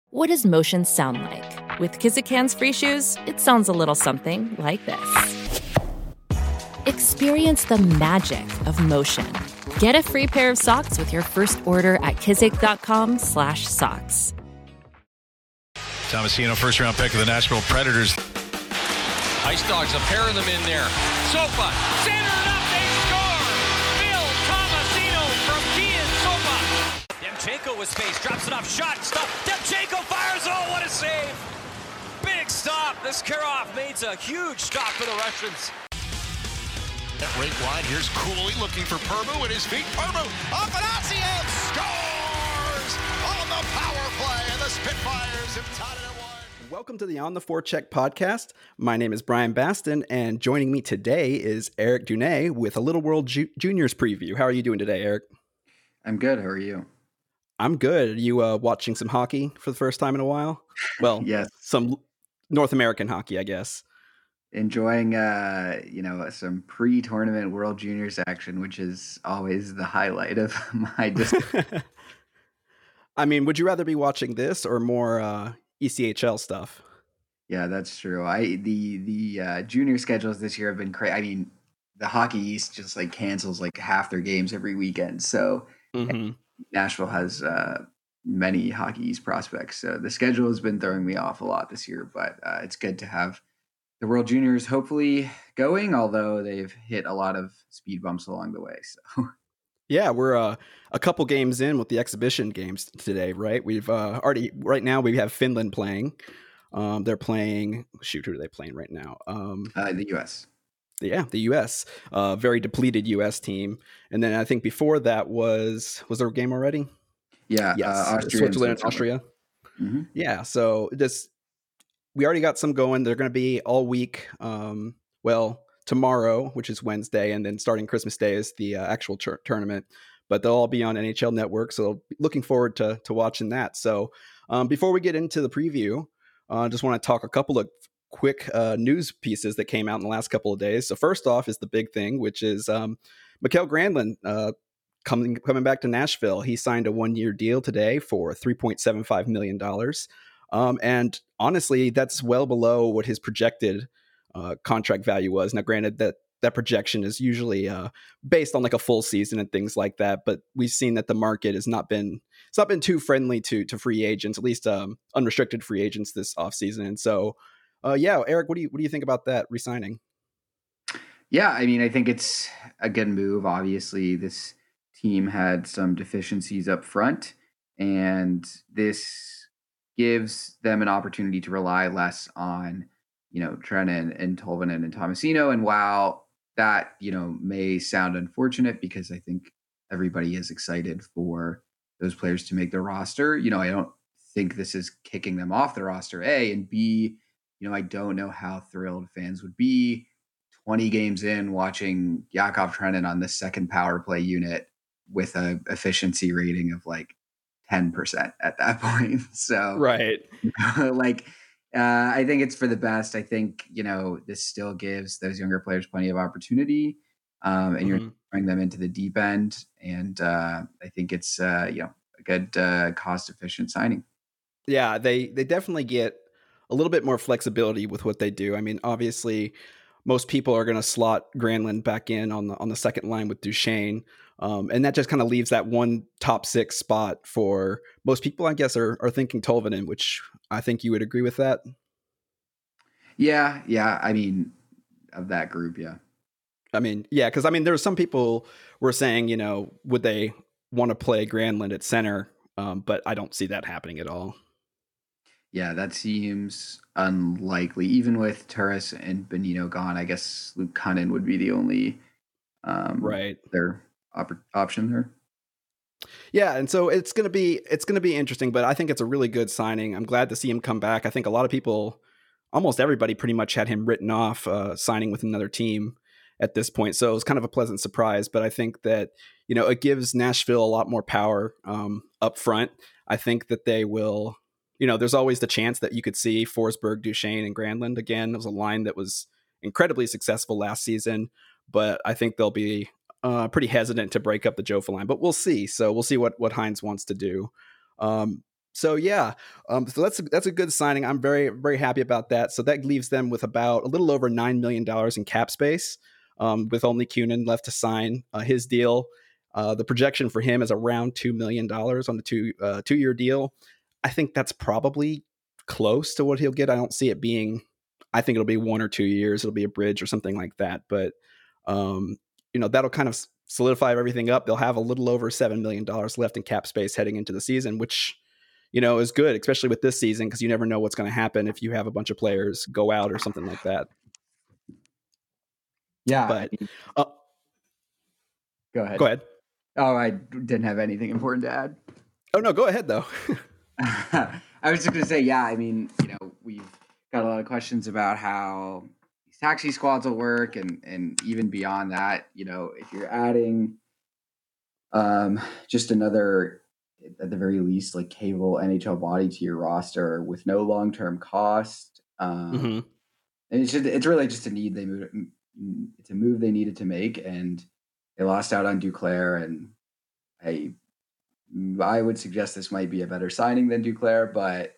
What does motion sound like? With Kizik Hands Free Shoes, it sounds a little something like this. Experience the magic of motion. Get a free pair of socks with your first order at kizik.com/socks. Tomasino, first-round pick of the Nashville Predators. Ice Dogs, a pair of them in there. Sopa, centered up, they score! Phil Tomasino from Kian Sopa. Demchenko with space, drops it off, shot, stop. Demchenko fires, oh, what a save! Big stop, this Kirov makes a huge stop for the Russians. Right wide, here's Cooley looking for Permu at his feet. Permu, Afanasiev scores on the power play, and the Spitfires have tied it at 1. Welcome to the On the Forecheck podcast. My name is Brian Baston, and joining me today is Eric Dunay with a Little World Juniors preview. How are you doing today, Eric? I'm good. How are you? I'm good. Are you watching some hockey for the first time in a while? Well, yes, some North American hockey, I guess. Enjoying, some pre-tournament World Juniors action, which is always the highlight of my discipline. I mean, would you rather be watching this or more ECHL stuff? Yeah, that's true. The junior schedules this year have been crazy. I mean, the Hockey East just like cancels like half their games every weekend. So Nashville has many Hockey East prospects. So the schedule has been throwing me off a lot this year, but it's good to have the World Juniors hopefully going, although they've hit a lot of speed bumps along the way. So yeah, we're a couple games in with the exhibition games today, right? We've already right now we have Finland playing. They're playing. Shoot, who are they playing right now? The U.S. Yeah, the U.S. Very depleted U.S. team, and then I think before that was there a game already? Yeah, yes, Switzerland and Austria. Mm-hmm. Yeah, so we already got some going. They're going to be all week. Tomorrow, which is Wednesday, and then starting Christmas Day is the actual tournament. But they'll all be on NHL Network, so looking forward to watching that. So before we get into the preview, I just want to talk a couple of quick news pieces that came out in the last couple of days. So first off is the big thing, which is Mikael Granlund coming back to Nashville. He signed a 1-year deal today for $3.75 million. And honestly, that's well below what his projected contract value was. Now, granted, that projection is usually based on like a full season and things like that, but we've seen that the market has not been too friendly to free agents, at least unrestricted free agents this offseason. And so, Eric, what do you think about that re-signing? Yeah, I mean, I think it's a good move. Obviously, this team had some deficiencies up front, and this gives them an opportunity to rely less on Trenin and Tolvanen and Tomasino. And while that, may sound unfortunate because I think everybody is excited for those players to make the roster, I don't think this is kicking them off the roster, A, and B, I don't know how thrilled fans would be 20 games in watching Yakov Trenin on the second power play unit with a efficiency rating of like 10% at that point. So, right. I think it's for the best. I think, this still gives those younger players plenty of opportunity, and you're throwing them into the deep end. And I think it's, a good cost-efficient signing. Yeah, they definitely get a little bit more flexibility with what they do. I mean, obviously, most people are going to slot Granlund back in on the second line with Duchesne. And that just kind of leaves that one top 6 spot for most people, I guess, are thinking Tolvanen, which I think you would agree with that. Yeah. I mean, of that group, yeah. I mean, yeah, because I mean, there were some people were saying, would they want to play Granlund at center? But I don't see that happening at all. Yeah, that seems unlikely. Even with Turris and Bonino gone, I guess Luke Cunnin would be the only their option there. Yeah, and so it's gonna be interesting, but I think it's a really good signing. I'm glad to see him come back. I think a lot of people, almost everybody, pretty much had him written off signing with another team at this point. So it was kind of a pleasant surprise. But I think that it gives Nashville a lot more power up front. I think that they will. There's always the chance that you could see Forsberg, Duchesne, and Granlund again. It was a line that was incredibly successful last season, but I think they'll be pretty hesitant to break up the Jofa line, but we'll see. So we'll see what Hines wants to do. So yeah, so that's a good signing. I'm very very happy about that. So that leaves them with about a little over $9 million in cap space, with only Kunin left to sign his deal. The projection for him is around $2 million on the 2 year deal. I think that's probably close to what he'll get. I don't see it being. I think it'll be 1 or 2 years. It'll be a bridge or something like that. But that'll kind of solidify everything up. They'll have a little over $7 million left in cap space heading into the season, which is good, especially with this season, because you never know what's going to happen if you have a bunch of players go out or something like that. Yeah. But go ahead. Go ahead. Oh, I didn't have anything important to add. Oh, no, go ahead, though. I was just going to say, yeah, I mean, we've got a lot of questions about how these taxi squads will work. And even beyond that, if you're adding just another, at the very least, like cable NHL body to your roster with no long-term cost. And it's really just a need it's a move they needed to make, and they lost out on Duclair, and I would suggest this might be a better signing than Duclair, but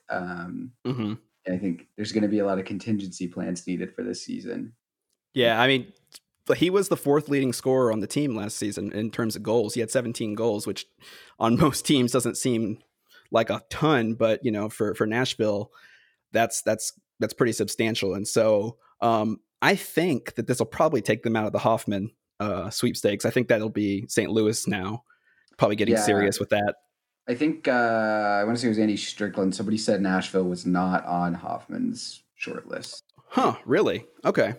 I think there's going to be a lot of contingency plans needed for this season. Yeah, I mean, he was the fourth leading scorer on the team last season in terms of goals. He had 17 goals, which on most teams doesn't seem like a ton, but for Nashville, that's pretty substantial. And so I think that this will probably take them out of the Hoffman sweepstakes. I think that'll be St. Louis now, probably getting serious with that. I think I want to say it was Andy Strickland. Somebody said Nashville was not on Hoffman's short list. Huh? Really? Okay.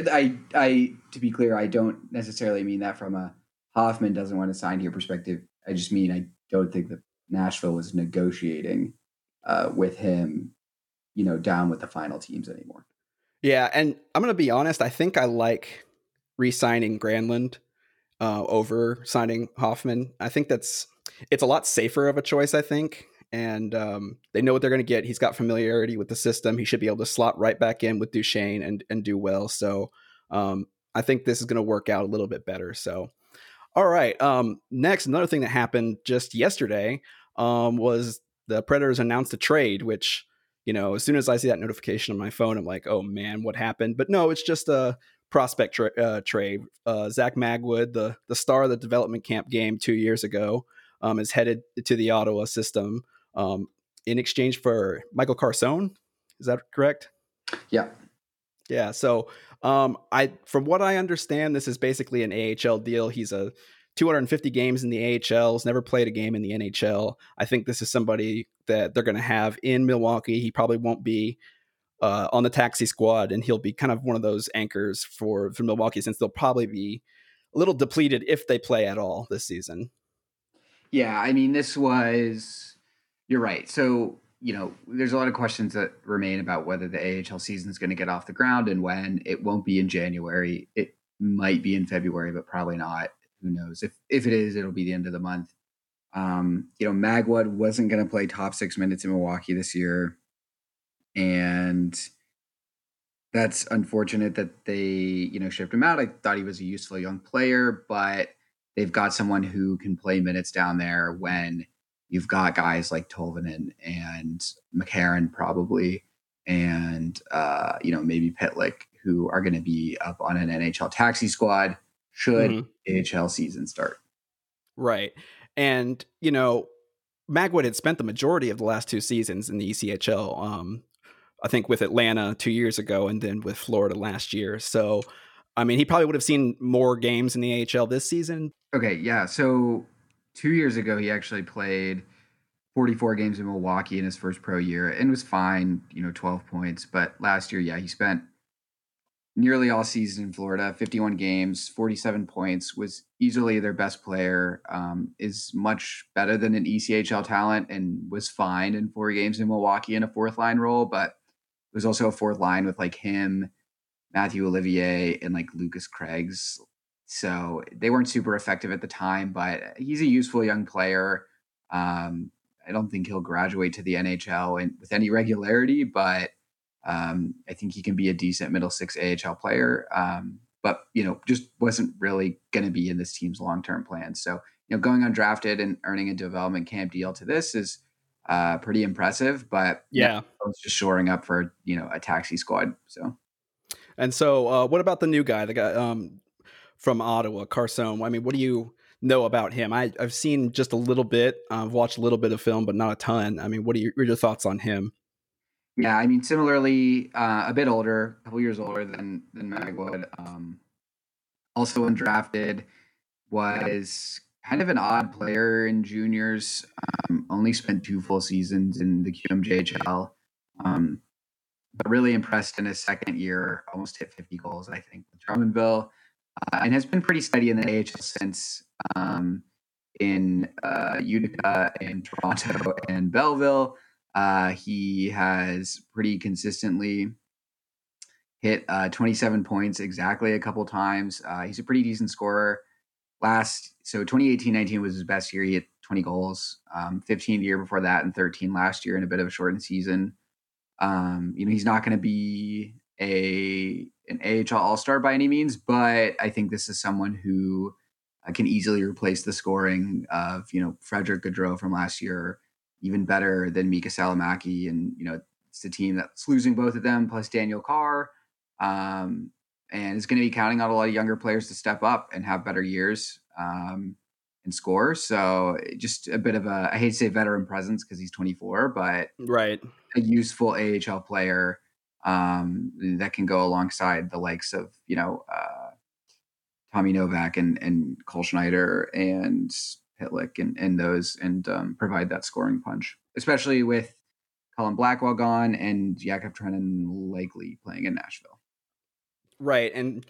I to be clear, I don't necessarily mean that from a Hoffman doesn't want to sign here perspective. I just mean I don't think that Nashville was negotiating with him, down with the final teams anymore. Yeah, and I'm going to be honest. I think I like re-signing Granlund over signing Hoffman. I think it's a lot safer of a choice, I think. And they know what they're going to get. He's got familiarity with the system. He should be able to slot right back in with Duchesne and do well. So I think this is going to work out a little bit better. So, all right. Next, another thing that happened just yesterday was the Predators announced a trade, which, as soon as I see that notification on my phone, I'm like, oh man, what happened? But no, it's just a prospect trade. Zach Magwood, the star of the development camp game 2 years ago, is headed to the Ottawa system in exchange for Michael Carson. Is that correct? Yeah. Yeah. So from what I understand, this is basically an AHL deal. He's 250 games in the AHL, has never played a game in the NHL. I think this is somebody that they're going to have in Milwaukee. He probably won't be on the taxi squad, and he'll be kind of one of those anchors for Milwaukee, since they'll probably be a little depleted if they play at all this season. Yeah, I mean, you're right. So, there's a lot of questions that remain about whether the AHL season is going to get off the ground and when. It won't be in January. It might be in February, but probably not. Who knows? If it is, it'll be the end of the month. Magwood wasn't going to play top 6 minutes in Milwaukee this year. And that's unfortunate that they, shipped him out. I thought he was a useful young player, but they've got someone who can play minutes down there when you've got guys like Tolvanen and McCarron probably, and maybe Pitlick, who are going to be up on an NHL taxi squad should AHL season start. Right. And, Magwood had spent the majority of the last 2 seasons in the ECHL, I think with Atlanta 2 years ago and then with Florida last year. So, I mean, he probably would have seen more games in the AHL this season. Okay, yeah. So 2 years ago, he actually played 44 games in Milwaukee in his first pro year and was fine, 12 points. But last year, he spent nearly all season in Florida, 51 games, 47 points, was easily their best player, is much better than an ECHL talent, and was fine in 4 games in Milwaukee in a fourth line role. But it was also a fourth line with like him, Matthew Olivier, and like Lucas Craigs. So they weren't super effective at the time, but he's a useful young player. I don't think he'll graduate to the NHL with any regularity, but I think he can be a decent middle six AHL player. But, just wasn't really going to be in this team's long-term plan. So, going undrafted and earning a development camp deal to this is pretty impressive. But Yeah. it's just shoring up for, a taxi squad. So. And so, what about the new guy, the guy from Ottawa, Carson? I mean, what do you know about him? I've seen just a little bit. I've watched a little bit of film, but not a ton. I mean, what are your thoughts on him? Yeah, I mean, similarly, a bit older, a couple years older than Magwood. Also undrafted, was kind of an odd player in juniors. Only spent 2 full seasons in the QMJHL, but really impressed in his second year. Almost hit 50 goals, I think, with Drummondville, and has been pretty steady in the AHL since. In Utica and Toronto and Belleville, he has pretty consistently hit 27 points exactly a couple times. He's a pretty decent scorer. So 2018-19 was his best year. He hit 20 goals. 15 the year before that, and 13 last year in a bit of a shortened season. He's not going to be an AHL All-Star by any means, but I think this is someone who can easily replace the scoring of, Frederick Gaudreau from last year, even better than Mika Salamaki. And, it's the team that's losing both of them, plus Daniel Carr. And is going to be counting on a lot of younger players to step up and have better years and score. So just a bit of I hate to say veteran presence because he's 24, but right, a useful AHL player that can go alongside the likes of, Tommy Novak and Cole Schneider and Pitlick and those, and provide that scoring punch, especially with Colin Blackwell gone and Jakub Trenin likely playing in Nashville. Right. And,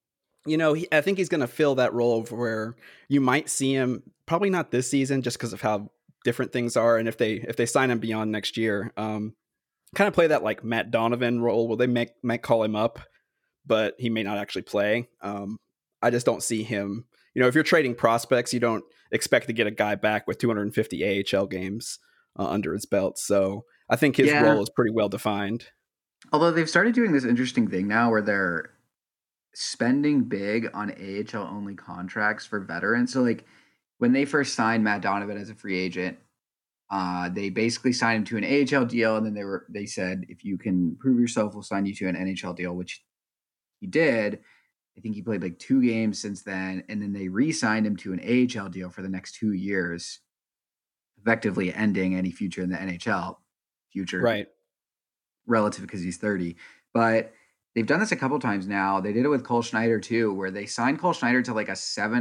I think he's going to fill that role where you might see him, probably not this season, just because of how different things are. And if they sign him beyond next year, kind of play that like Matt Donovan role where they might call him up, but he may not actually play. I just don't see him. If you're trading prospects, you don't expect to get a guy back with 250 AHL games under his belt. So I think his role is pretty well defined. Although they've started doing this interesting thing now where they're spending big on AHL only contracts for veterans. So like when they first signed Matt Donovan as a free agent, they basically signed him to an AHL deal, and then they said, if you can prove yourself, we'll sign you to an NHL deal, which he did. I think he played like 2 games since then, and then they re-signed him to an AHL deal for the next 2 years, effectively ending any future in the NHL. Right. Relative because he's 30. But they've done this a couple times now. They did it with Cole Schneider too, where they signed Cole Schneider to like a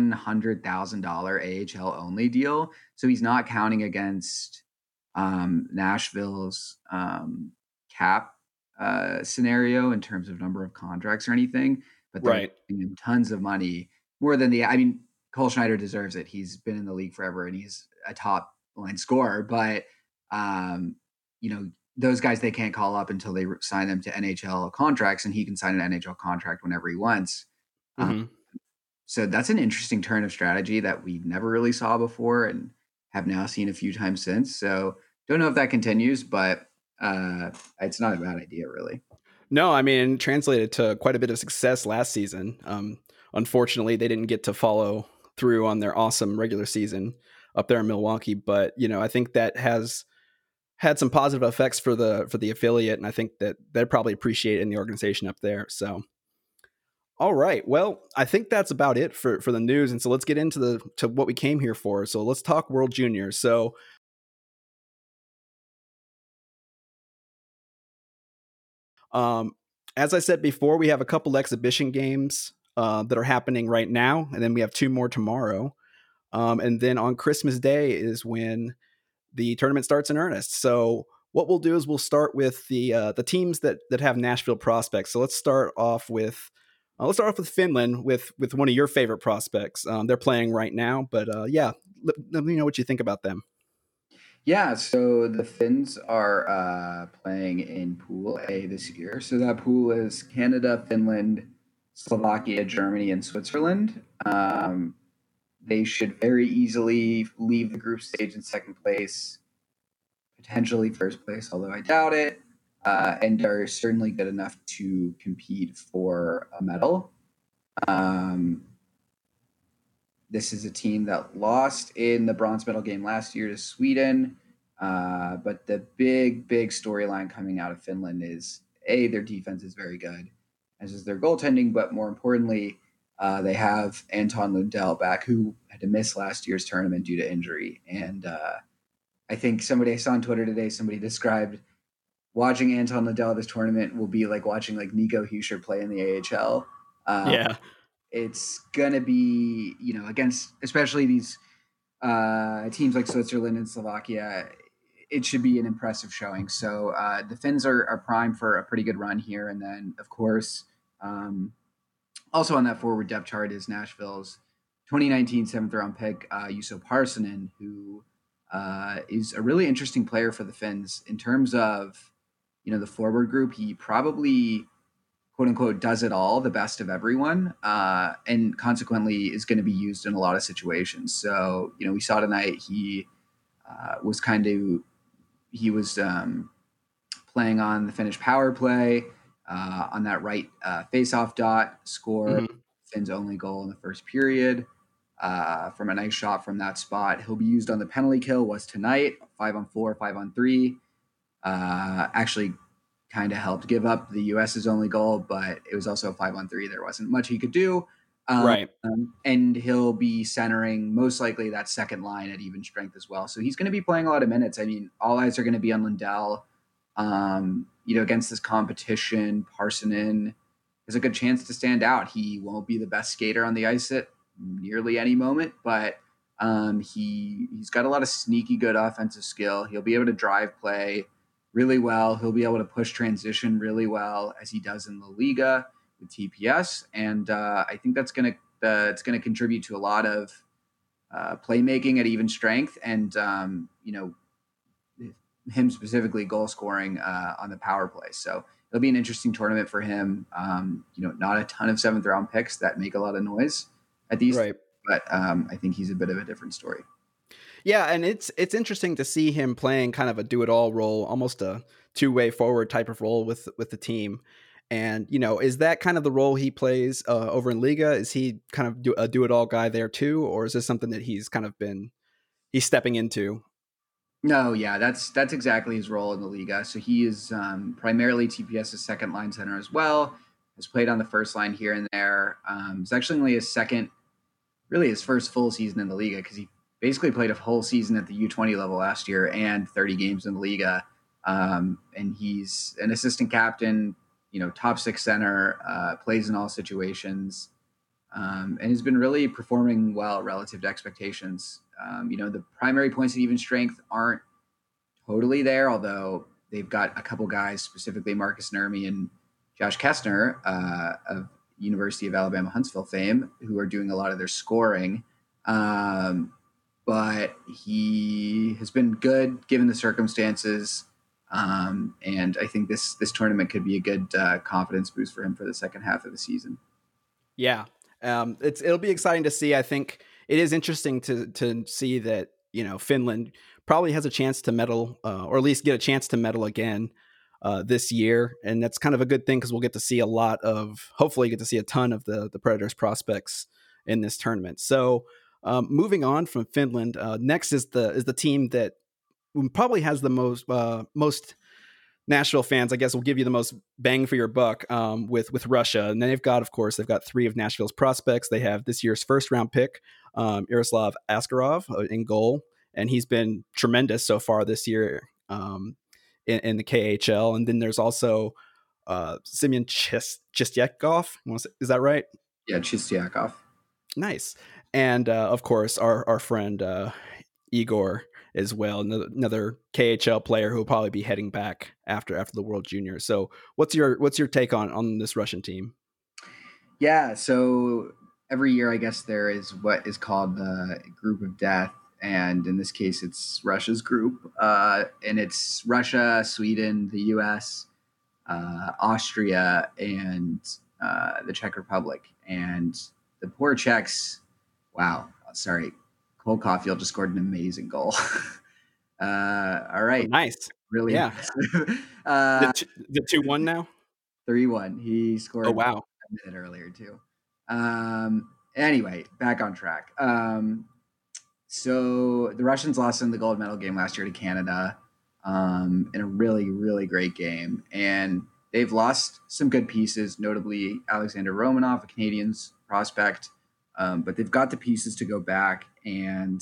$700,000 AHL only deal. So he's not counting against Nashville's cap scenario in terms of number of contracts or anything. But they're giving him tons of money, more than Cole Schneider deserves it. He's been in the league forever and he's a top line scorer. But, those guys they can't call up until they sign them to NHL contracts, and he can sign an NHL contract whenever he wants. So that's an interesting turn of strategy that we never really saw before and have now seen a few times since. So don't know if that continues, but it's not a bad idea, really. No, translated to quite a bit of success last season. Unfortunately, they didn't get to follow through on their awesome regular season up there in Milwaukee. But, I think that has had some positive effects for the affiliate, and I think that they're probably appreciated in the organization up there. So, all right, well, I think that's about it for the news, and so let's get into to what we came here for. So let's talk World Juniors. So, as I said before, we have a couple exhibition games that are happening right now, and then we have 2 more tomorrow, and then on Christmas Day is when the tournament starts in earnest. So what we'll do is we'll start with the teams that have Nashville prospects. So let's start off with Finland with one of your favorite prospects. They're playing right now, but let me know what you think about them. Yeah, so the Finns are playing in Pool A this year. So that pool is Canada, Finland, Slovakia, Germany, and Switzerland. They should very easily leave the group stage in second place, potentially first place, although I doubt it, and are certainly good enough to compete for a medal. This is a team that lost in the bronze medal game last year to Sweden. But the big storyline coming out of Finland is their defense is very good, as is their goaltending. But more importantly, they have Anton Lundell back, who had to miss last year's tournament due to injury. And I think I saw on Twitter today, somebody described watching Anton Lundell this tournament will be like watching like Nico Hischier play in the AHL. Yeah. It's gonna be, against especially these teams like Switzerland and Slovakia, it should be an impressive showing. So the Finns are primed for a pretty good run here. And then, of course, also on that forward depth chart is Nashville's 2019 7th-round pick, Juuso Parssinen, who is a really interesting player for the Finns in terms of, the forward group. He probably, quote unquote, does it all, the best of everyone, and consequently is going to be used in a lot of situations. So, we saw tonight he was playing on the Finnish power play on that right face-off dot, score Finn's only goal in the first period from a nice shot from that spot. He'll be used on the penalty kill, was tonight, 5-on-4, 5-on-3. Actually kind of helped give up the US's only goal, but it was also a 5-on-3. There wasn't much he could do. Right. And he'll be centering most likely that second line at even strength as well. So he's going to be playing a lot of minutes. I mean, all eyes are going to be on Lundell. Against this competition, Parssinen has a good chance to stand out. He won't be the best skater on the ice at nearly any moment, but he's got a lot of sneaky good offensive skill. He'll be able to drive play really well. He'll be able to push transition really well, as he does in La Liga with TPS, and I think that's going to contribute to a lot of playmaking at even strength, and him specifically goal scoring on the power play. So it'll be an interesting tournament for him. Not a ton of 7th-round picks that make a lot of noise at these, right. But I think he's a bit of a different story. Yeah, and it's interesting to see him playing kind of a do-it-all role, almost a two-way forward type of role with the team. And, is that kind of the role he plays over in Liga? Is he kind of a do-it-all guy there too? Or is this something that he's stepping into? No, yeah, that's exactly his role in the Liga. So he is primarily TPS's second line center as well. Has played on the first line here and there. It's actually only his first full season in the Liga, because he basically played a whole season at the U20 level last year and 30 games in the Liga. And he's an assistant captain, top 6 center, plays in all situations, and has been really performing well relative to expectations. The primary points at even strength aren't totally there, although they've got a couple guys, specifically Marcus Nurmi and Josh Kestner of University of Alabama Huntsville fame, who are doing a lot of their scoring. But he has been good given the circumstances. And I think this tournament could be a good confidence boost for him for the second half of the season. Yeah. It'll be exciting to see. I think it is interesting to see that, Finland probably has a chance to medal, or at least get a chance to medal again this year. And that's kind of a good thing, because we'll get to see hopefully get to see a ton of the Predators prospects in this tournament. So moving on from Finland, next is the team that probably has the most Nashville fans, I guess, will give you the most bang for your buck with Russia. And then they've got 3 of Nashville's prospects. They have this year's first-round pick, Yaroslav Askarov, in goal, and he's been tremendous so far this year in the KHL. And then there's also Semyon Chistyakov. Is that right? Yeah, Chistyakov. Nice. And of course, our friend Igor as well, another KHL player who will probably be heading back after the World Juniors. So what's your take on this Russian team? Yeah, so every year, I guess, there is what is called the Group of Death, and in this case, it's Russia's group, and it's Russia, Sweden, the U.S., Austria, and the Czech Republic. And the poor Czechs, wow, sorry, Cole Caulfield just scored an amazing goal. All right. Oh, nice. Really? Yeah. The 2-1 now? 3-1. He scored a minute earlier too. Anyway, back on track. So the Russians lost in the gold medal game last year to Canada in a really, really great game. And they've lost some good pieces, notably Alexander Romanov, a Canadiens prospect. But they've got the pieces to go back, and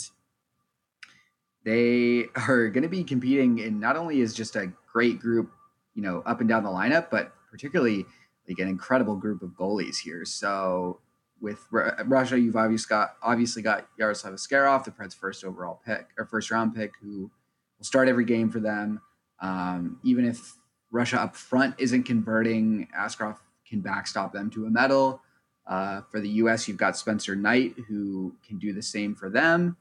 they are going to be competing in not only is just a great group, up and down the lineup, but particularly like an incredible group of goalies here. So with Russia, you've obviously got Yaroslav Askarov, the Preds' first round pick, who will start every game for them. Even if Russia up front isn't converting, Askarov can backstop them to a medal. For the U.S., you've got Spencer Knight, who can do the same for them.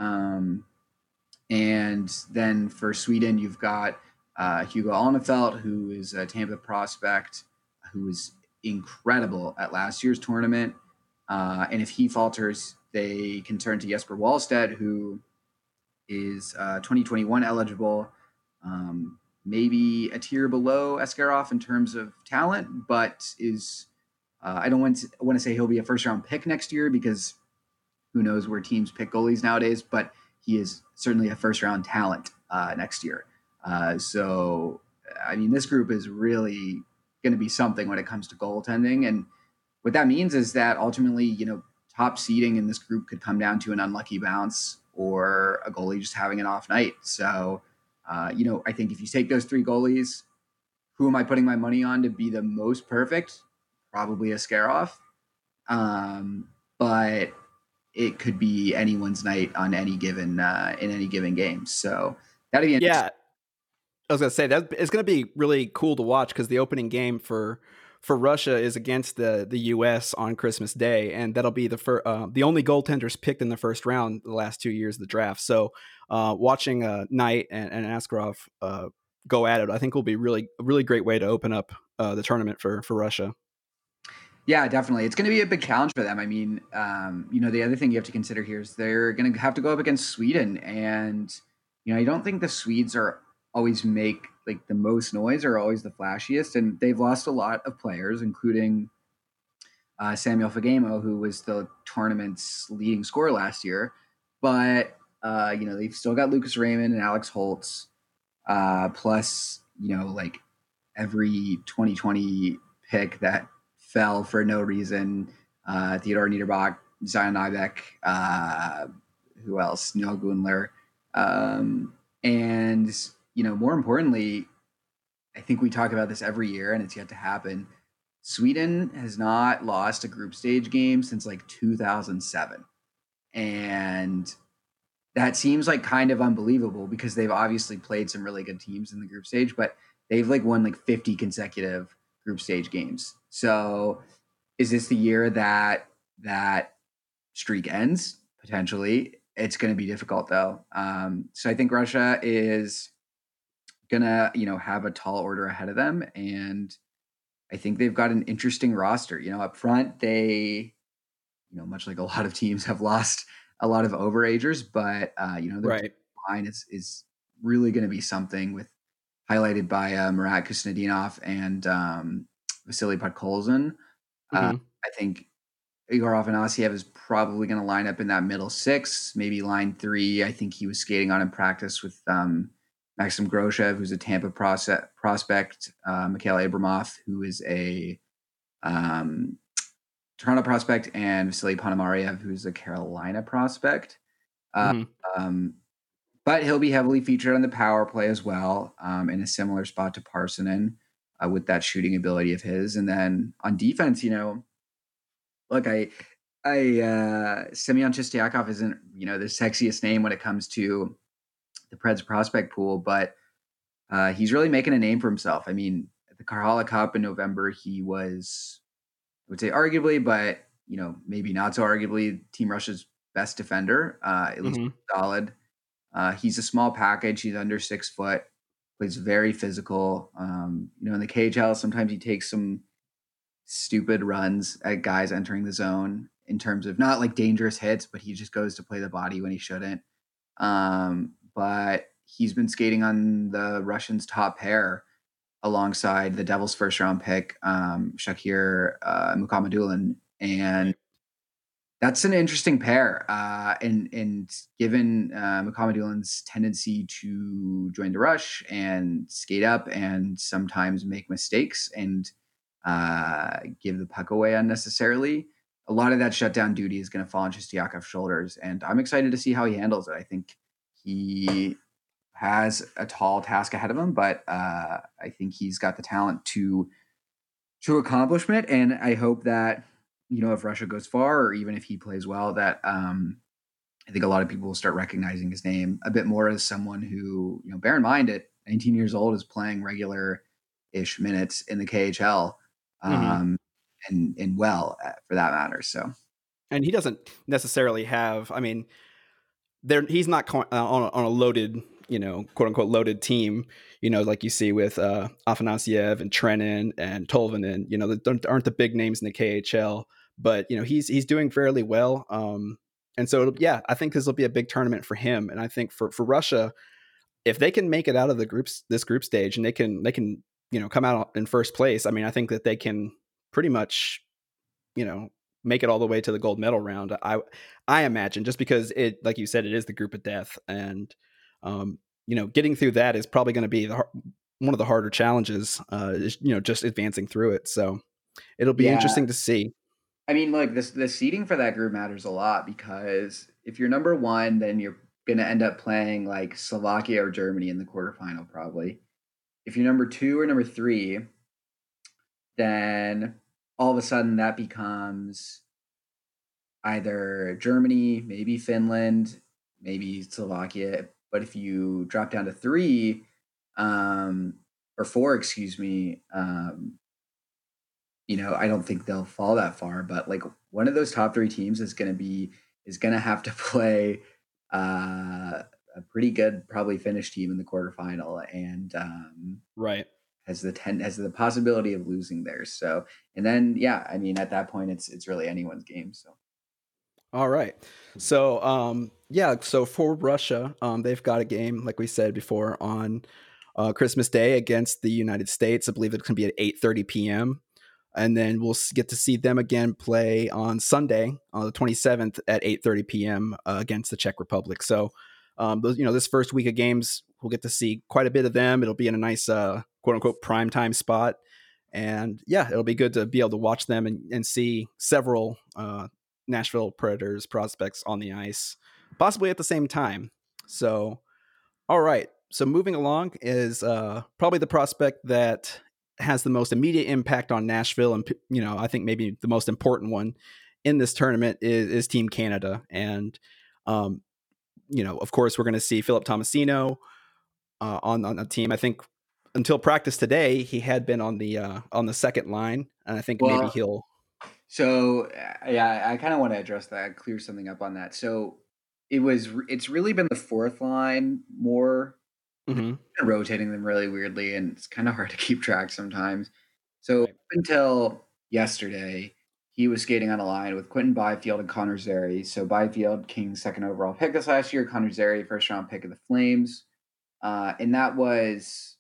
And then for Sweden, you've got Hugo Alnefelt, who is a Tampa prospect, who was incredible at last year's tournament. And if he falters, they can turn to Jesper Wallstedt, who is 2021 eligible, maybe a tier below Askarov in terms of talent, but is I don't want to say he'll be a first-round pick next year, because who knows where teams pick goalies nowadays, but he is certainly a first-round talent next year. So, I mean, this group is really going to be something when it comes to goaltending. And what that means is that ultimately, top seeding in this group could come down to an unlucky bounce or a goalie just having an off night. So, I think if you take those three goalies, who am I putting my money on to be the most perfect? Probably Askarov. But it could be anyone's night on any given in any given game. So that'd be I was gonna say that it's gonna be really cool to watch, because the opening game for Russia is against the U.S. on Christmas Day, and that'll be the only goaltenders picked in the first round the last 2 years of the draft. So watching Knight and Askarov go at it, I think will be a really great way to open up the tournament for Russia. Yeah, definitely. It's going to be a big challenge for them. I mean, the other thing you have to consider here is they're going to have to go up against Sweden. And, I don't think the Swedes are always make like the most noise or always the flashiest. And they've lost a lot of players, including Samuel Fagemo, who was the tournament's leading scorer last year. But, they've still got Lucas Raymond and Alex Holtz, plus, like every 2020 pick that fell for no reason. Theodor Niederbach, Zion Nybeck, who else? Noah Gunler. And, more importantly, I think we talk about this every year and it's yet to happen. Sweden has not lost a group stage game since like 2007. And that seems like kind of unbelievable, because they've obviously played some really good teams in the group stage, but they've like won like 50 consecutive group stage games. So is this the year that streak ends? Potentially. It's going to be difficult though. So I think Russia is going to, have a tall order ahead of them. And I think they've got an interesting roster. Up front, they, much like a lot of teams, have lost a lot of overagers, but, their line is really going to be something, with highlighted by Marat Kusnedinov and Vasily Podkolzin. I think Igor Afanasyev is probably going to line up in that middle six, maybe line three. I think he was skating on in practice with Maxim Groshev, who's a Tampa prospect, Mikhail Abramov, who is a Toronto prospect, and Vasily Ponomariev, who's a Carolina prospect. But he'll be heavily featured on the power play as well, in a similar spot to Parssinen, with that shooting ability of his. And then on defense, look, Semyon Chistiakov isn't, the sexiest name when it comes to the Preds prospect pool, but he's really making a name for himself. I mean, at the Karhala Cup in November, he was, I would say arguably, but, maybe not so arguably, Team Russia's best defender, at least solid. He's a small package. He's under 6 foot, plays very physical. In the KHL, sometimes he takes some stupid runs at guys entering the zone, in terms of not like dangerous hits, but he just goes to play the body when he shouldn't. But he's been skating on the Russians' top pair alongside the Devils' first round pick, Shakir Mukhamadullin. And That's an interesting pair. And given Muhammad tendency to join the rush and skate up and sometimes make mistakes and give the puck away unnecessarily, a lot of that shutdown duty is going to fall on Chistiakov's shoulders. And I'm excited to see how he handles it. I think he has a tall task ahead of him, but I think he's got the talent to accomplishment. And I hope that, if Russia goes far, or even if he plays well, that I think a lot of people will start recognizing his name a bit more as someone who, bear in mind, at 19 years old is playing regular-ish minutes in the KHL, and well, for that matter. So, and he doesn't necessarily have. I mean, he's not on a loaded, quote unquote loaded team, like you see with Afanasyev and Trenin and Tolvanen, that aren't the big names in the KHL, but he's doing fairly well. And so, I think this will be a big tournament for him. And I think for Russia, if they can make it out of this group stage and they can come out in first place, I mean, I think that they can pretty much, make it all the way to the gold medal round. I imagine, just because it, like you said, it is the group of death, and getting through that is probably going to be one of the harder challenges. Is, just advancing through it. So it'll be interesting to see. I mean, look, the seeding for that group matters a lot, because if you're number one, then you're going to end up playing like Slovakia or Germany in the quarterfinal, probably. If you're number 2 or number 3, then all of a sudden that becomes either Germany, maybe Finland, maybe Slovakia. But if you drop down to 3, or 4, excuse me, I don't think they'll fall that far, but like one of those top 3 teams is going to have to play a pretty good, probably Finnish team in the quarterfinal, and right, has the possibility of losing there. So, and then I mean, at that point, it's really anyone's game. So, all right, so so for Russia, they've got a game, like we said before, on Christmas Day against the United States. I believe it's going to be at 8:30 p.m. And then we'll get to see them again play on Sunday, on the 27th at 8:30 p.m. Against the Czech Republic. So, this first week of games, we'll get to see quite a bit of them. It'll be in a nice, quote unquote, prime time spot. And it'll be good to be able to watch them and see several Nashville Predators prospects on the ice, possibly at the same time. So, all right. So moving along is probably the prospect that has the most immediate impact on Nashville, and I think maybe the most important one in this tournament is Team Canada. And of course, we're going to see Philip Tomasino on the team. I think until practice today, he had been on the second line, and I think maybe he'll. So I kind of want to address that, clear something up on that. So it's really been the fourth line more. Mm-hmm. Rotating them really weirdly, and it's kind of hard to keep track sometimes. So up until yesterday, he was skating on a line with Quinton Byfield and Connor Zary. So Byfield, King's second overall pick this last year, Connor Zary, first round pick of the Flames. And that was,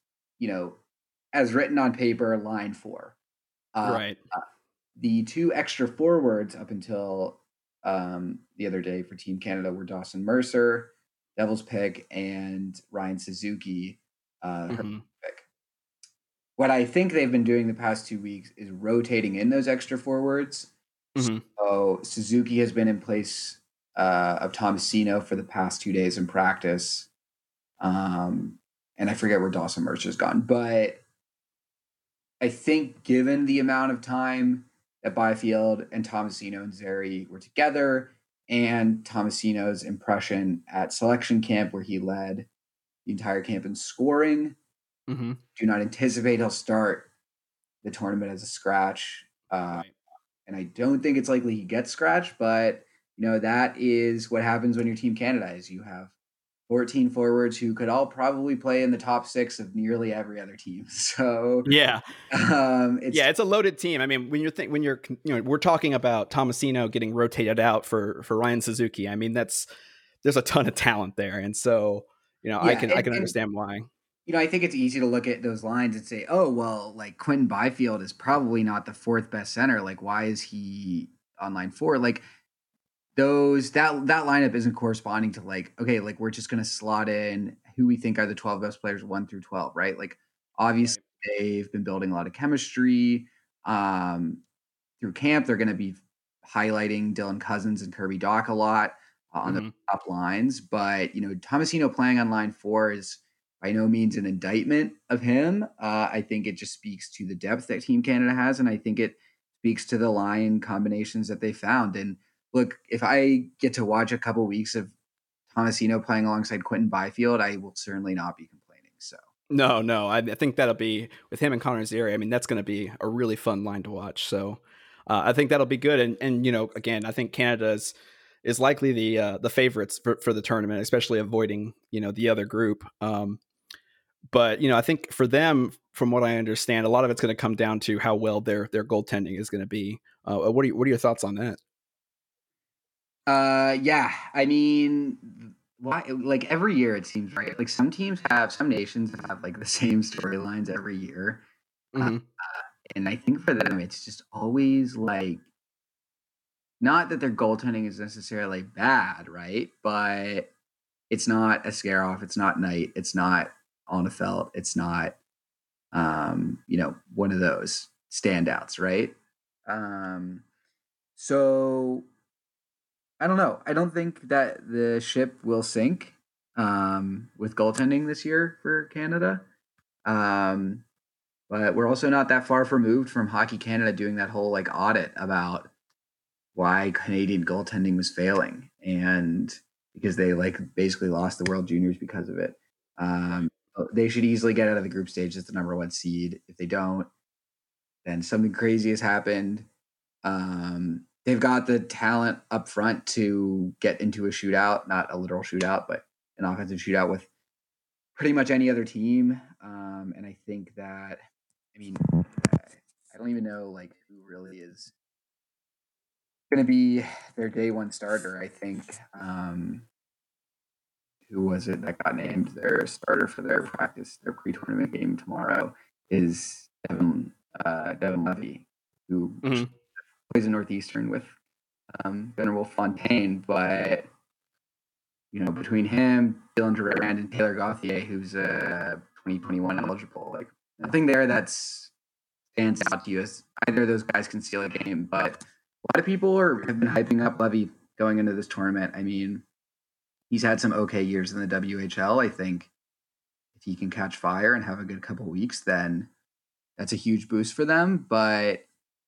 as written on paper, line 4. Right. The 2 extra forwards up until the other day for Team Canada were Dawson Mercer, Devils pick, and Ryan Suzuki, pick. What I think they've been doing the past 2 weeks is rotating in those extra forwards. Mm-hmm. So Suzuki has been in place of Tomasino for the past 2 days in practice. And I forget where Dawson Mercer's gone. But I think given the amount of time that Byfield and Tomasino and Zary were together, and Tomasino's impression at selection camp, where he led the entire camp in scoring, do not anticipate he'll start the tournament as a scratch. And I don't think it's likely he gets scratched, but that is what happens when you're Team Canada, is you have 14 forwards who could all probably play in the top 6 of nearly every other team. So it's a loaded team. I mean, we're talking about Tomasino getting rotated out for Ryan Suzuki. I mean, there's a ton of talent there, and so I can understand why. I think it's easy to look at those lines and say, oh well, like Quinton Byfield is probably not the 4th best center. Like, why is he on line 4? Like, that lineup isn't corresponding to like, okay, like we're just going to slot in who we think are the 12 best players 1 through 12, right? Like obviously they've been building a lot of chemistry through camp. They're going to be highlighting Dylan Cousins and Kirby Doc a lot on the top lines, but Tomasino playing on line 4 is by no means an indictment of him. I think it just speaks to the depth that Team Canada has, and I think it speaks to the line combinations that they found. And look, if I get to watch a couple weeks of Tomasino playing alongside Quentin Byfield, I will certainly not be complaining. So no, I think that'll be with him and Connor Zary. I mean, that's going to be a really fun line to watch. So I think that'll be good. And again, I think Canada is likely the favorites for the tournament, especially avoiding the other group. But I think for them, from what I understand, a lot of it's going to come down to how well their goaltending is going to be. What are your thoughts on that? Yeah, I mean, why? Like every year it seems, right? Like some nations have like the same storylines every year, and I think for them it's just always like, not that their goaltending is necessarily bad, right? But it's not Askarov, it's not Knight, it's not Onefeld, it's not one of those standouts, right? So I don't know. I don't think that the ship will sink with goaltending this year for Canada. But we're also not that far removed from Hockey Canada doing that whole like audit about why Canadian goaltending was failing, and because they like basically lost the World Juniors because of it. They should easily get out of the group stage as the number 1 seed. If they don't, then something crazy has happened. They've got the talent up front to get into a shootout, not a literal shootout, but an offensive shootout with pretty much any other team. And I think that, I don't even know like who really is going to be their day 1 starter. I think, who was it that got named their starter for their pre-tournament game tomorrow is Devin Levy, who plays in Northeastern with Venerable Fontaine, but between him, Dylan Durand, and Taylor Gauthier, who's 2021 eligible, like nothing there that stands out to you as either of those guys can steal a game. But a lot of people have been hyping up Levy going into this tournament. I mean, he's had some okay years in the WHL. I think if he can catch fire and have a good couple weeks, then that's a huge boost for them. But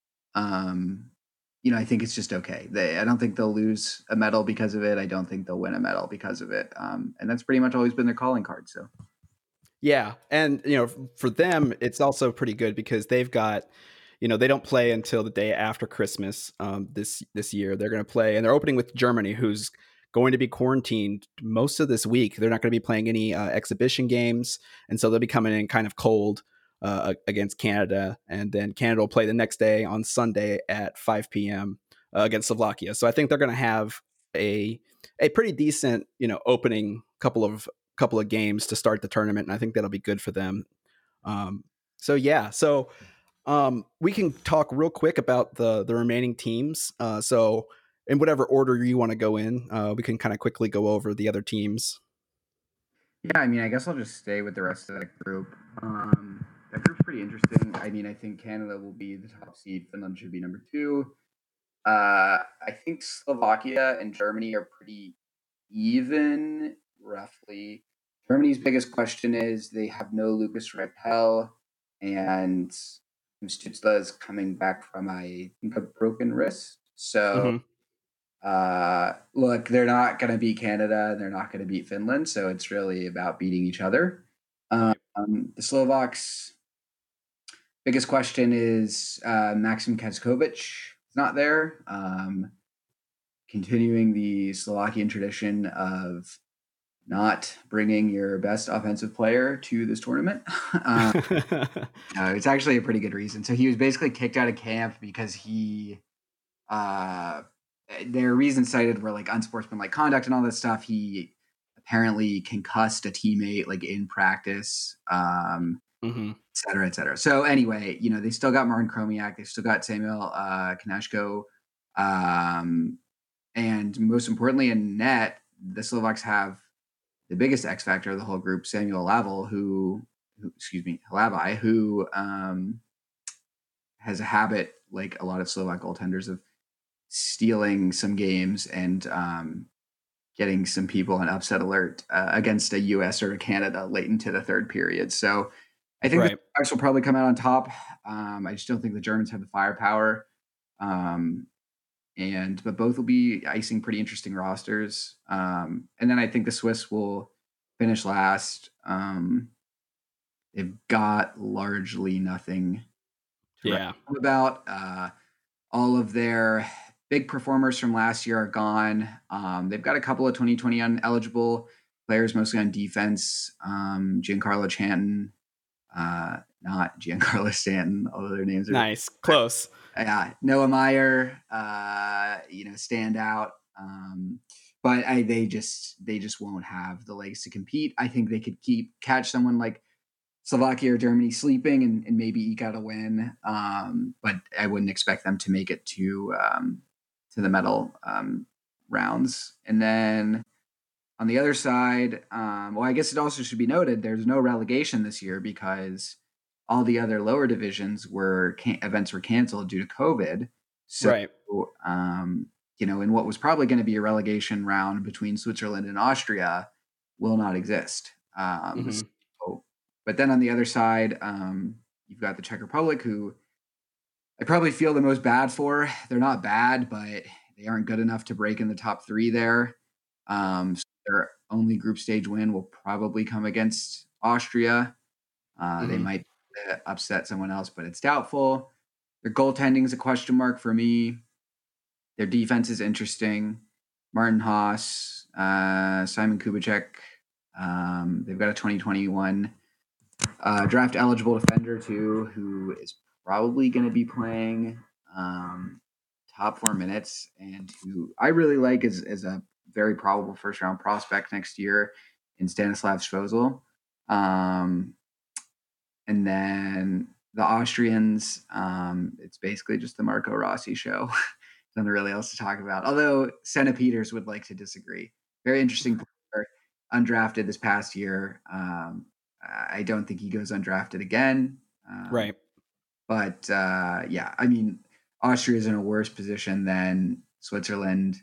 I think it's just okay. I don't think they'll lose a medal because of it. I don't think they'll win a medal because of it. And that's pretty much always been their calling card. So, yeah. And, for them, it's also pretty good because they've got, they don't play until the day after Christmas this year. They're going to play, and they're opening with Germany, who's going to be quarantined most of this week. They're not going to be playing any exhibition games. And so they'll be coming in kind of cold against Canada, and then Canada will play the next day on Sunday at 5 p.m. Against Slovakia. So I think they're going to have a pretty decent, opening couple of games to start the tournament, and I think that'll be good for them. So we can talk real quick about the remaining teams. So in whatever order you want to go in, we can kind of quickly go over the other teams. Yeah, I guess I'll just stay with the rest of that group. That group's pretty interesting. I think Canada will be the top seed. Finland should be number 2. I think Slovakia and Germany are pretty even, roughly. Germany's biggest question is they have no Lucas Reichel, and Stützle is coming back from, I think, a broken wrist. So, look, they're not going to beat Canada, and they're not going to beat Finland, so it's really about beating each other. The Slovaks' biggest question is Maxim Kackovic is not there. Continuing the Slovakian tradition of not bringing your best offensive player to this tournament. It's actually a pretty good reason. So he was basically kicked out of camp because their reasons cited were like unsportsmanlike conduct and all this stuff. He apparently concussed a teammate like in practice, et cetera, et cetera. So anyway, they still got Martin Chromiak. They still got Samuel Kanashko. And most importantly, in net, the Slovaks have the biggest X factor of the whole group, Samuel Hlavaj, who has a habit, like a lot of Slovak goaltenders, of stealing some games and getting some people on upset alert against a U.S. or a Canada late into the third period. So I think the Slovaks will probably come out on top. I just don't think the Germans have the firepower. But both will be icing pretty interesting rosters. And then I think the Swiss will finish last. They've got largely nothing to write about. All of their big performers from last year are gone. They've got a couple of 2020 eligible players, mostly on defense. Giancarlo Stanton, not Giancarlo Stanton, although their names are nice, close. Noah Meyer, stand out. But they just won't have the legs to compete. I think they could catch someone like Slovakia or Germany sleeping and maybe eke out a win. But I wouldn't expect them to make it to the medal rounds. And then on the other side, I guess it also should be noted there's no relegation this year because all the other lower divisions events were canceled due to COVID. So, in what was probably going to be a relegation round between Switzerland and Austria will not exist. But then on the other side, you've got the Czech Republic, who I probably feel the most bad for. They're not bad, but they aren't good enough to break in the top three there. So their only group stage win will probably come against Austria. They might upset someone else, but it's doubtful. Their goaltending is a question mark for me. Their defense is interesting. Martin Haas, Simon Kubicek. They've got a 2021 draft eligible defender too, who is probably going to be playing top 4 minutes, and who I really like is a very probable first round prospect next year in Stanislav Svozil. And then the Austrians, it's basically just the Marco Rossi show. Nothing really else to talk about. Although Senna Peters would like to disagree. Very interesting player, undrafted this past year. I don't think he goes undrafted again. But Austria is in a worse position than Switzerland.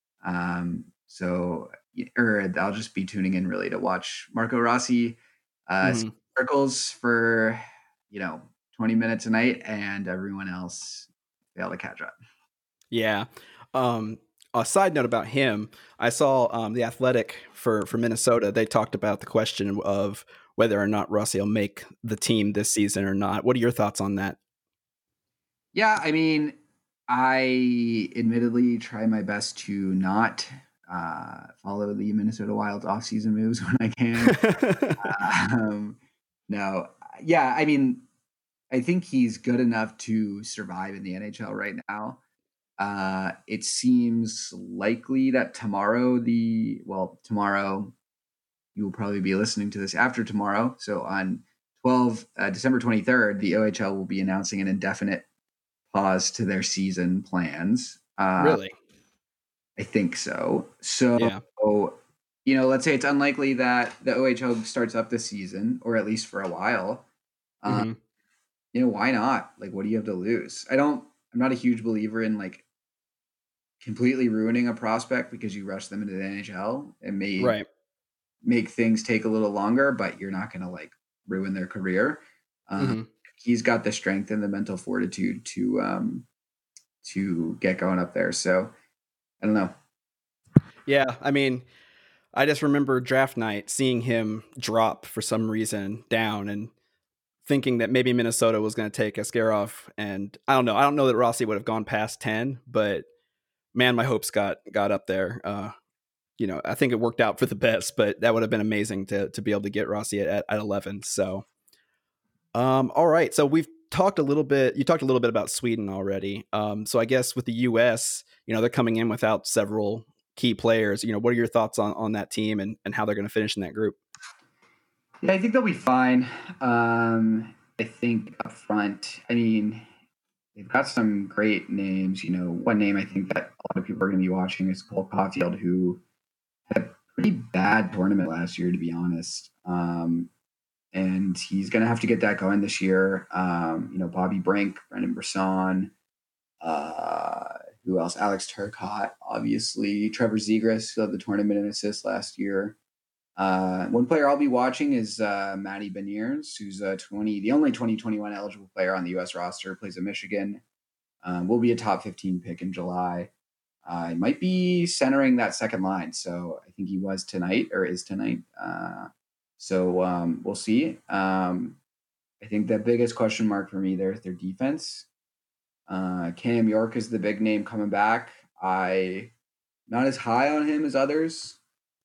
I'll just be tuning in really to watch Marco Rossi circles for 20 minutes a night, and everyone else fail to catch up. Yeah. A side note about him, I saw The Athletic for Minnesota. They talked about the question of whether or not Rossi will make the team this season or not. What are your thoughts on that? Yeah, I mean, I admittedly try my best to not follow the Minnesota Wild's offseason moves when I can. I mean, I think he's good enough to survive in the NHL right now. It seems likely that tomorrow you will probably be listening to this after tomorrow. So on December 23rd, the OHL will be announcing an indefinite pause to their season plans. Really? I think so. So, let's say it's unlikely that the OHL starts up this season, or at least for a while. Why not? Like, what do you have to lose? I'm not a huge believer in like completely ruining a prospect because you rush them into the NHL. It may make things take a little longer, but you're not going to like ruin their career. He's got the strength and the mental fortitude to get going up there. So I don't know. Yeah. I mean, I just remember draft night, seeing him drop for some reason down and thinking that maybe Minnesota was going to take Askarov. And I don't know that Rossi would have gone past 10, but man, my hopes got up there. I think it worked out for the best, but that would have been amazing to be able to get Rossi at 11. So, all right. So you talked a little bit about Sweden already. So I guess with the US, they're coming in without several key players. What are your thoughts on that team and how they're going to finish in that group? Yeah, I think they'll be fine. I think up front, I mean, they've got some great names. One name I think that a lot of people are going to be watching is Cole Caulfield, who had a pretty bad tournament last year, to be honest. And he's going to have to get that going this year. Bobby Brink, Brendan Brisson, who else? Alex Turcotte, obviously. Trevor Zegras, who led the tournament in assists last year. One player I'll be watching is Matty Beniers, who's the only 2021 eligible player on the U.S. roster, plays at Michigan. Will be a top 15 pick in July. He might be centering that second line, so I think he was tonight or is tonight. So we'll see. I think the biggest question mark for me there is their defense. Cam York is the big name coming back. I not as high on him as others.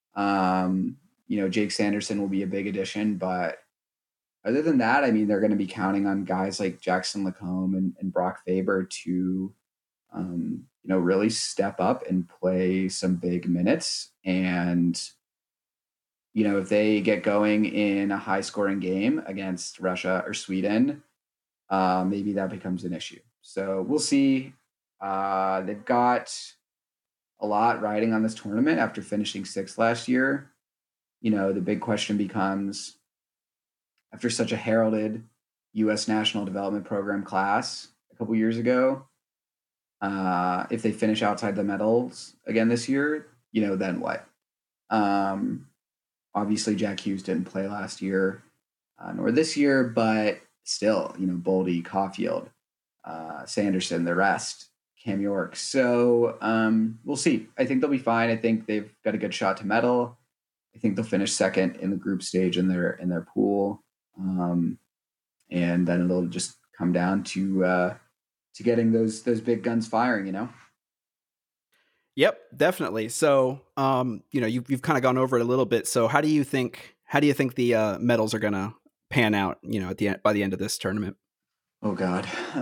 Jake Sanderson will be a big addition, but other than that, I mean, they're going to be counting on guys like Jackson Lacombe and Brock Faber to, really step up and play some big minutes. And, if they get going in a high scoring game against Russia or Sweden, maybe that becomes an issue. So we'll see. They've got a lot riding on this tournament after finishing sixth last year. The big question becomes, after such a heralded U.S. National Development Program class a couple years ago, if they finish outside the medals again this year, then what? Obviously, Jack Hughes didn't play last year, nor this year, but still, Boldy, Caulfield, Sanderson, the rest, Cam York. So we'll see. I think they'll be fine. I think they've got a good shot to medal. I think they'll finish second in the group stage in their pool, and then it'll just come down to getting those big guns firing. Yep, definitely. So, you've kind of gone over it a little bit. So, how do you think the medals are going to pan out? By the end of this tournament. Oh God.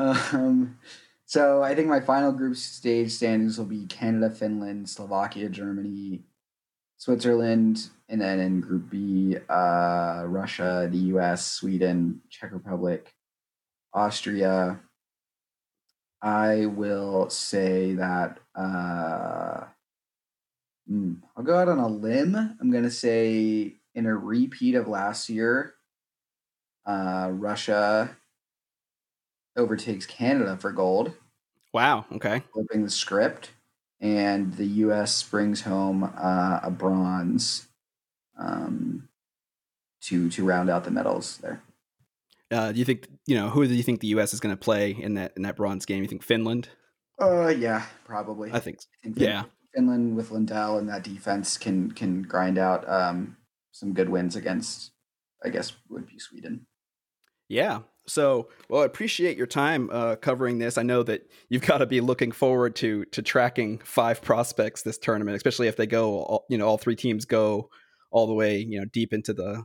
So I think my final group stage standings will be Canada, Finland, Slovakia, Germany, Switzerland, and then in Group B, Russia, the U.S., Sweden, Czech Republic, Austria. I will say that I'll go out on a limb. I'm going to say in a repeat of last year, Russia overtakes Canada for gold. Wow. Okay. Flipping the script. And the U.S. brings home a bronze to round out the medals there. Do you think, who do you think the U.S. is going to play in that bronze game? You think Finland? Yeah, probably. I think yeah. Finland with Lindell and that defense can grind out some good wins against, I guess, would be Sweden. Yeah. So, well, I appreciate your time covering this. I know that you've got to be looking forward to tracking 5 prospects this tournament, especially if they go, all 3 teams go all the way, deep into the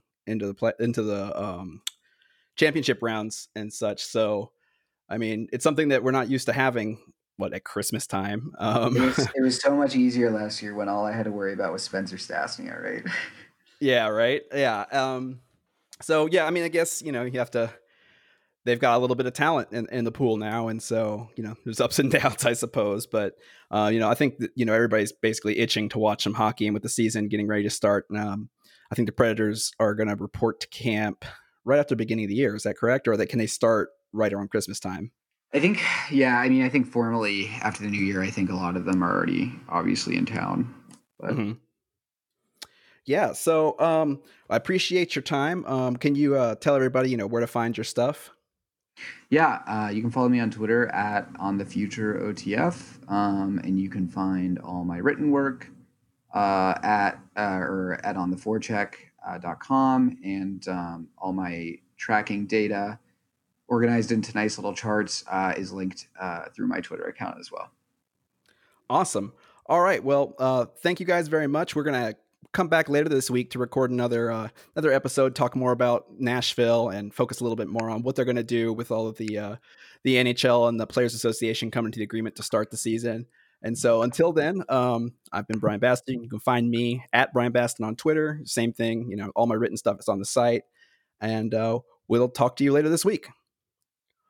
championship rounds and such. So, I mean, it's something that we're not used to having. At Christmas time? It was so much easier last year when all I had to worry about was Spencer Stastny, right? Yeah. Right. Yeah. So yeah, I mean, I guess you have to. They've got a little bit of talent in the pool now, and so there's ups and downs, I suppose. But I think that everybody's basically itching to watch some hockey, and with the season getting ready to start, I think the Predators are going to report to camp right after the beginning of the year. Is that correct, or can they start right around Christmas time? I think, yeah. I mean, I think formally after the new year, I think a lot of them are already obviously in town. But yeah, so I appreciate your time. Can you tell everybody, where to find your stuff? Yeah, you can follow me on Twitter at OnTheFutureOTF, and you can find all my written work at ontheforecheck.com, and all my tracking data organized into nice little charts is linked through my Twitter account as well. Awesome. All right. Well, thank you guys very much. We're going to come back later this week to record another episode, talk more about Nashville and focus a little bit more on what they're going to do with all of the NHL and the Players Association coming to the agreement to start the season. And so until then, I've been Brian Baston. You can find me at Brian Baston on Twitter. Same thing. All my written stuff is on the site, and we'll talk to you later this week.